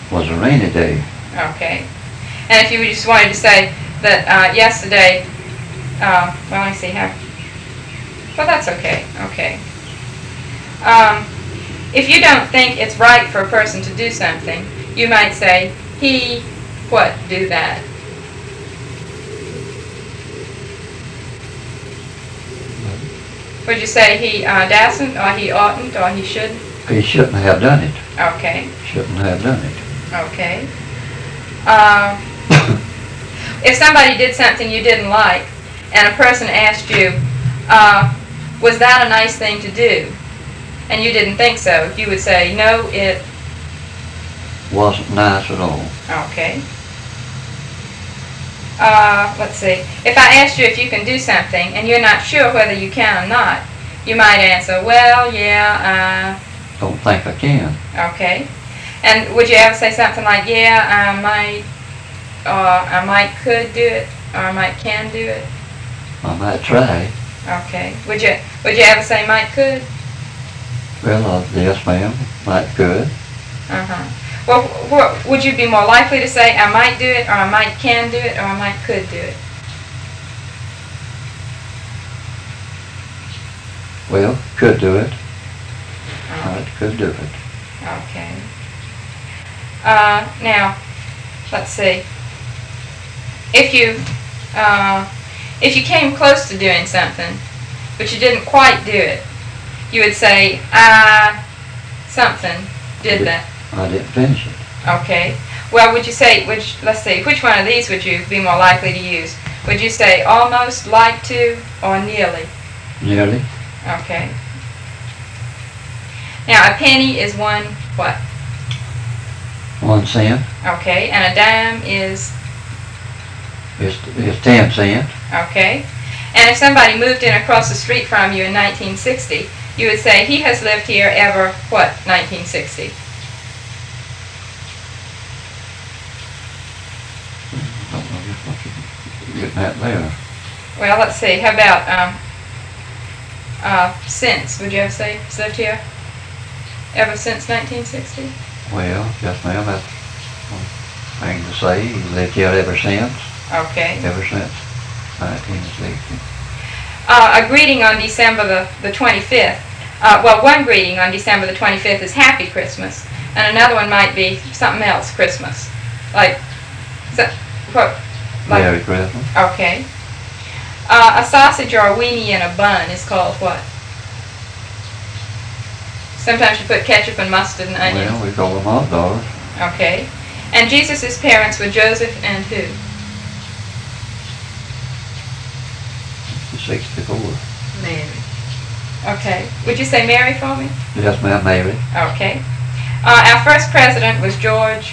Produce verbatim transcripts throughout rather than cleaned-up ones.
was a rainy day. Okay. And if you just wanted to say that uh, yesterday, uh, well, let me see how. Well, that's okay. Okay. Um, if you don't think it's right for a person to do something, you might say, he, what, do that. Would you say he uh, dasn't, or he oughtn't, or he shouldn't? He shouldn't have done it. Okay. Shouldn't have done it. Okay. Uh, if somebody did something you didn't like, and a person asked you, uh, was that a nice thing to do? And you didn't think so, you would say, no, it wasn't nice at all. Okay. Uh, let's see. If I asked you if you can do something and you're not sure whether you can or not, you might answer, well, yeah, uh... don't think I can. Okay. And would you ever say something like, yeah, I might, or I might could do it, or I might can do it? I might try. Okay. Would you, would you ever say might could? Well, uh, yes, ma'am. Might could. Uh-huh. Well, wh would you be more likely to say, I might do it, or I might can do it, or I might could do it? Well, could do it. Oh. I could do it. Okay. Uh, now, let's see. If you, uh, if you came close to doing something, but you didn't quite do it, you would say, I, something, did that. I didn't finish it. Okay. Well, would you say, which, let's see, which one of these would you be more likely to use? Would you say almost, like to, or nearly? Nearly. Okay. Now, a penny is one what? One cent. Okay. And a dime is? It's, it's ten cent. Okay. And if somebody moved in across the street from you in nineteen sixty, you would say, he has lived here ever, what, nineteen sixty? Getting that there. Well, let's see. How about um, uh, since? Would you ever say he's lived here ever since nineteen sixty? Well, yes, ma'am. That's one thing to say. He lived here ever since. Okay. Ever since nineteen sixty. Uh, a greeting on December the, the twenty-fifth. Uh, well, one greeting on December the twenty-fifth is Happy Christmas, and another one might be something else, Christmas. Like, so, what? Like, Merry Christmas. Okay. Uh, a sausage or a weenie in a bun is called what? Sometimes you put ketchup and mustard and onions. Well, we call them hot dogs. Okay. And Jesus' parents were Joseph and who? sixty-four. Mary. Okay. Would you say Mary for me? Yes, ma'am, Mary. Okay. Uh, our first president was George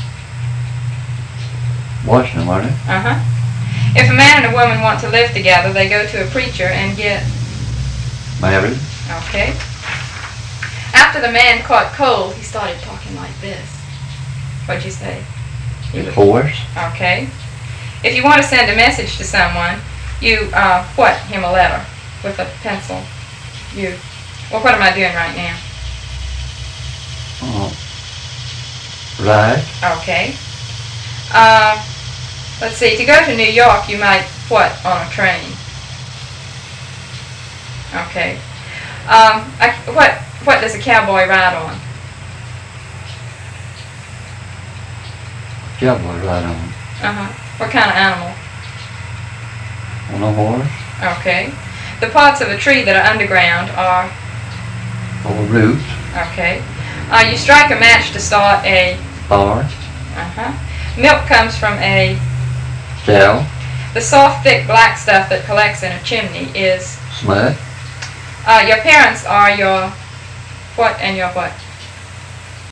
Washington, wasn't it? Uh-huh. If a man and a woman want to live together, they go to a preacher and get married. Okay. After the man caught cold, he started talking like this. What'd you say? His horse. Okay. If you want to send a message to someone, you, uh, what, him a letter with a pencil. You, well, what am I doing right now? Oh. Right. Okay. Uh, let's see, to go to New York, you might, what, on a train? Okay. Um, I, what, what does a cowboy ride on? Cowboy ride on. Uh-huh. What kind of animal? On a horse. Okay. The parts of a tree that are underground are? Or roots. Okay. Uh, you strike a match to start a? Fire. Uh-huh. Milk comes from a? Cow. The soft, thick, black stuff that collects in a chimney is? Smut. Uh, your parents are your what and your what?